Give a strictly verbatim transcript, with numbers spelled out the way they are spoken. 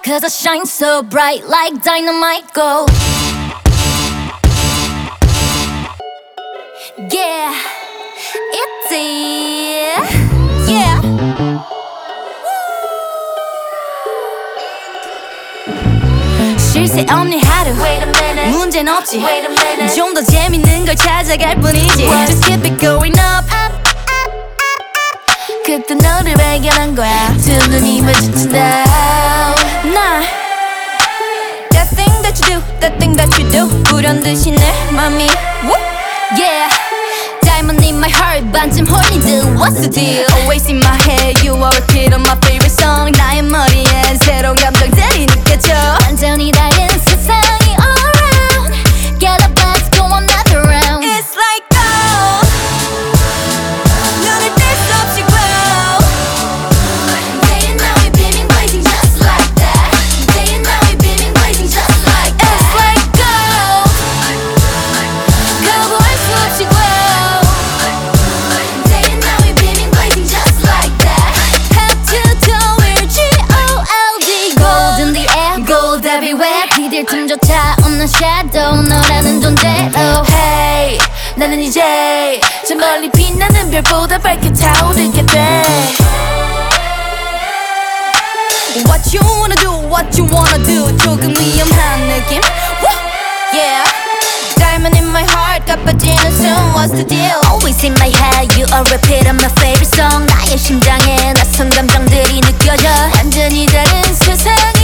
Cause I shine so bright like dynamite gold. Yeah, it's it. Yeah. 쉴새 없는 하루. 문제는 없지. 좀 더 재밌는 걸 찾아갈 뿐이지. Just keep it going up. 그때 너를 발견한 거야. 두 눈이 마주친다. 나 That thing that you do, that thing that you do. 불현듯이 내 맘이 Yeah. Diamond in my heart, 반쯤 홀린 듯. What's the deal? Always in my head, you are repeat on my favorite song. 나의 머리엔 새로운 감정들이 느껴져. 완전히 다른 세상이 all around. Get up, let's go another round. It's like gold. 눈을 뗄 수 없이 glow. Day and night we beaming, blazing just like that. Day and night we beaming, blazing just like that. It's like gold. 거부할 수 없이 glow. 비딜 틈조차 없는 shadow 너라는 존재로 Hey 나는 이제 저 멀리 빛나는 별보다 밝게 타오르게 돼 What you wanna do, what you wanna do 조금 위험한 느낌 Woo! Yeah Diamond in my heart 가빠지는 순 What's the deal Always in my head You are repeat on my favorite song 나의 심장에 낯선 감정들이 느껴져 완전히 다른 세상이